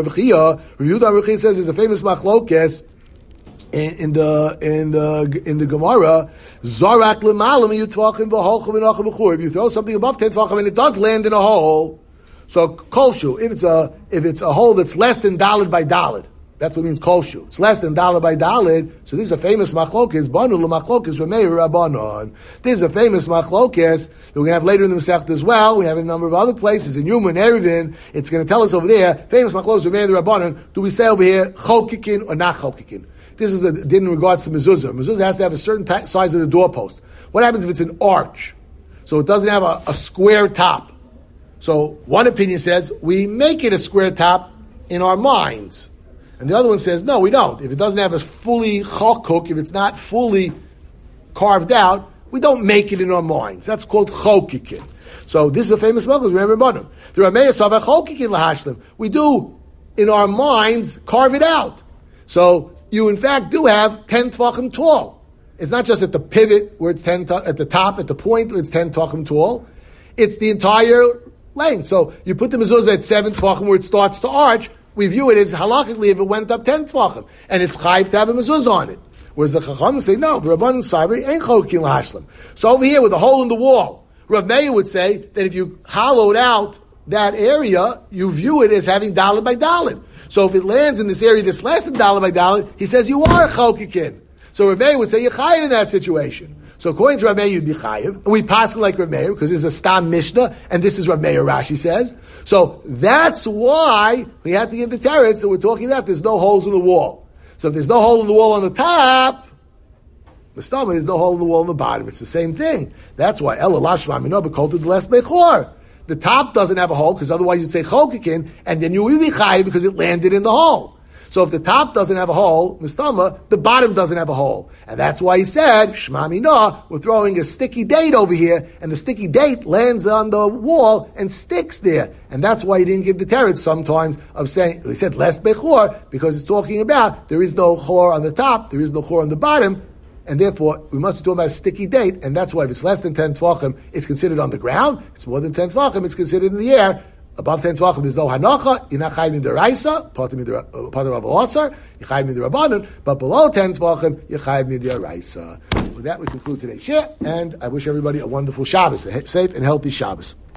Yehuda says there's a famous machlokes in the Gemara. Zarak l'malam yutvachim v'holchim v'nachim b'chur. If you throw something above 10 tvachim and it does land in a hole, so kolshu. If it's a hole that's less than dalid by dalid, that's what it means kolshu. It's less than dalid by dalid. So this is a famous machlokes. Banu l'machlokes Rameir Rabbanon. This is a famous machlokes that we're going to have later in the Masechta as well. We have in a number of other places in Yuma and Eruvin. It's going to tell us over there. Famous machlokes Rameir Rabbanon. Do we say over here chokikin or not chokikin? This is the din in regards to mezuzah. Mezuzah has to have a certain size of the doorpost. What happens if it's an arch? So it doesn't have a square top. So one opinion says we make it a square top in our minds. And the other one says, no, we don't. If it doesn't have a fully chokuk, if it's not fully carved out, we don't make it in our minds. That's called chokikin. So this is a famous machlokes. Remember, the Ramei Yisava chokikin lahashlim. We do, in our minds, carve it out. So you, in fact, do have 10 tvachim tall. It's not just at the pivot where it's 10, at the top, at the point where it's 10 tvachim tall. It's the entire length. So you put the mezuzah at 7 tvachim where it starts to arch. We view it as halachically if it went up 10 tvachim, and it's chayiv to have a mezuzah on it. Whereas the chacham say no, Rabbanan Sabri ain't chokin lahashlim. So over here with a hole in the wall, Rav Meir would say that if you hollowed out that area, you view it as having daled by daled. So if it lands in this area that's less than daled by daled, he says you are a chokikin. So Rav Meir would say you're chayiv in that situation. So according to Rav Meir, you'd be chayiv, and we pass it like Rav Meir because this is a stam mishnah, and this is Rav Meir. Rashi says. So that's why we had to give the teretz that we're talking about. There's no holes in the wall. So if there's no hole in the wall on the top, the stomach, there's no hole in the wall on the bottom. It's the same thing. That's why Ella Lashma Minoba called it the last bechor. the top doesn't have a hole, because otherwise you'd say chokikin, and then you would be chayiv because it landed in the hole. So if the top doesn't have a hole, mistama, the bottom doesn't have a hole. And that's why he said, Shema Minah, we're throwing a sticky date over here, and the sticky date lands on the wall and sticks there. And that's why he didn't give the teretz sometimes of saying, he said less bechor, because it's talking about there is no chor on the top, there is no chor on the bottom, and therefore we must be talking about a sticky date, and that's why if it's less than 10 tvachim, it's considered on the ground. If it's more than 10 tvachim, it's considered in the air. Above 10 tvachim, there's no hanacha. You're not chayim in the raisa, part of Rav Elazar. You're chayim in the rabbanon. But below 10 tvachim, you're chayim in the raisa. With that, we conclude today's share, and I wish everybody a wonderful Shabbos, a safe and healthy Shabbos.